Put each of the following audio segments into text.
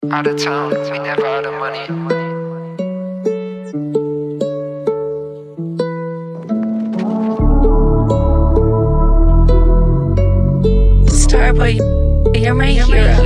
Out of town, we never out of money. Starboy, you're my hero.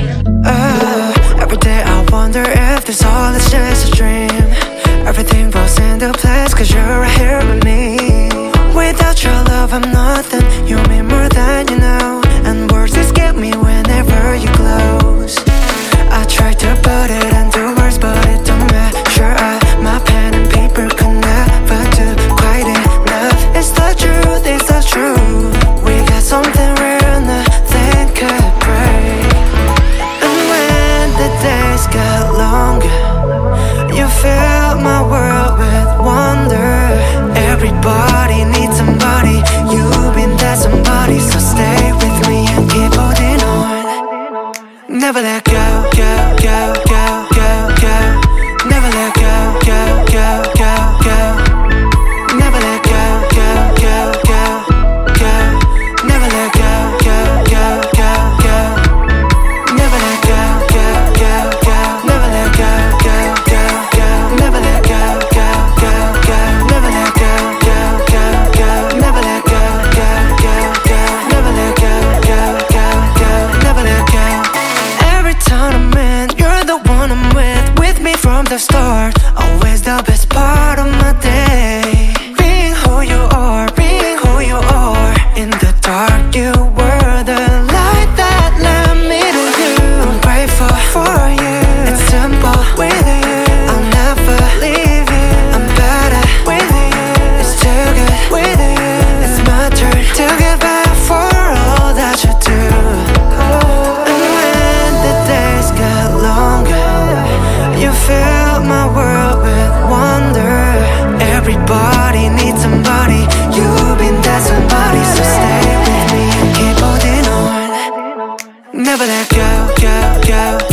Every day I wonder if this all is just a dream. Everything falls into place cause you're right here with me. Without your love I'm nothing. You mean more than you know. And words escape me whenever you close. I try to put it into words but it don't matter. My pen and paper could never do quite enough. It's the truth, it's the truth. We got something real, nothing could break. And when the days get longer, you fill my world with wonder. Everybody needs somebody. You've been that somebody, so stay with me and keep holding on. Never let go, go, go, go, go, go. Never let go, go, go, go, go. Never let go, go, go, go, go. Never let go, go, go, go, go. Never let go, go, go, go. Never let go, go, go, go. Never let go, go, go, go. Never let go, go, go, go. Never let go, go, go, go. Never let go, go, go, go. Never let go. Every time I'm in, you're the one I'm with me from the start. Always the best part of my day. Being who you are, being who you are. In the dark, you were the light that led me to you. I'm grateful for you. It's simple with you. I'll never leave you. I'm better with you. It's too good with you. It's my turn to give back for all that you do. And when the days get longer, you fill my world with wonder. Everybody needs somebody. You've been that somebody, so stay with me and keep holding on. Never let go, go, go,